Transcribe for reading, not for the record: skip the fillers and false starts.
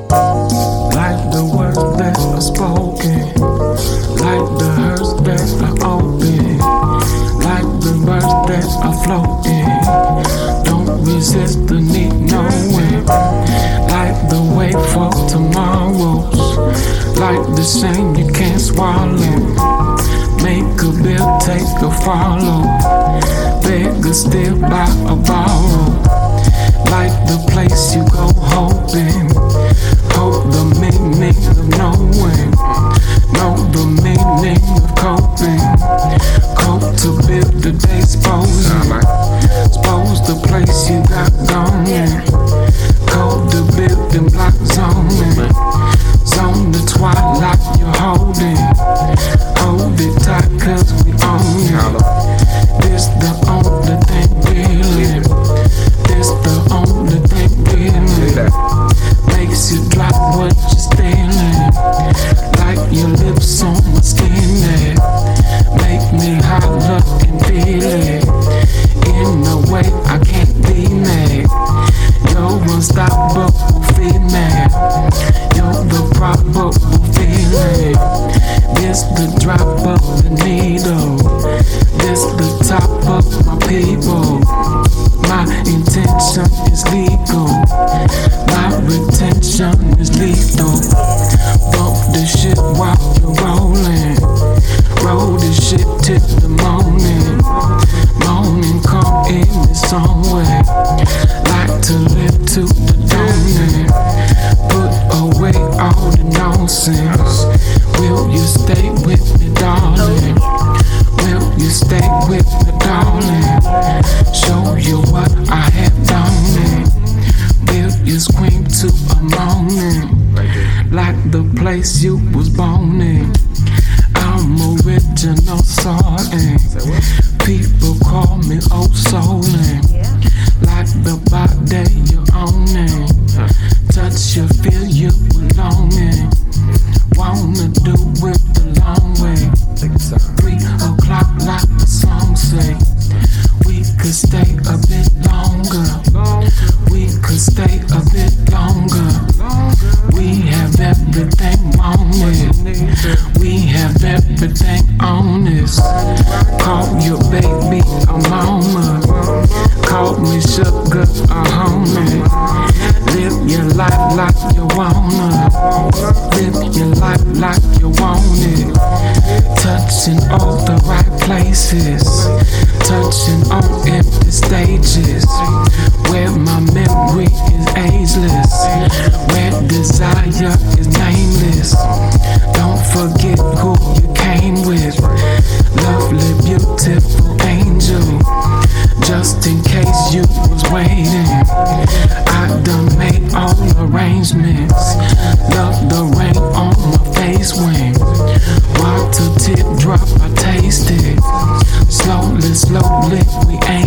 Like the words that are spoken, like the hurts that are open, like the birds that are floating. Don't resist the need knowing, like the way for tomorrows, like the shame you can't swallow. Make a bill, take a follow, beg a steal, buy a borrow. Like the place you go hoping, hope the meaning of knowing, know the meaning of coping, cope to build the day supposing, suppose the place you got going, code the building block zoning, zone the twilight you're holding, hold it tight cause we own it, this the only thing dealing, this the only thing dealing, makes you drop what you're stealing, like your lips on my skin there, make me holler and feel it, in a way I can't be mad, you're unstoppable female, you're the probable feeling, this the drop of the needle, this the top of my people, my intention is legal, my retention is lethal, bump the shit while you're rolling, roll the shit till the morning, morning come in its own way, like to live to the dawning, put away all the nonsense, will you stay with me darling, will you stay with me darling, show you what I have done, will you scream to a morning, like the place you was born in, I'm original sorting, people call me old soulin', like the body you owning, touch you, feel you belonging, wanna do it the long way, 3 o'clock like the song say, we could stay a bit longer, we could stay a bit longer, we have everything on it, we have everything on this, call your baby a mama, call me sugar a homie, live your life like you wanna, live your life like you want it, touching all the right places, touching on empty stages, where my memory is ageless, where desire is nameless, don't forget who you came with, lovely beautiful angel, just in case you was waiting, I done made all arrangements, love the rain on my face when, water tip drop I taste it, slowly, slowly we